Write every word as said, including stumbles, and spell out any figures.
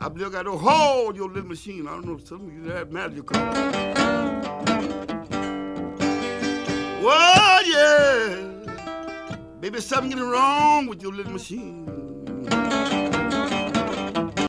I believe I got to hold your little machine. I don't know if some of you have magic. Well, yeah. Baby, something getting wrong with your little machine.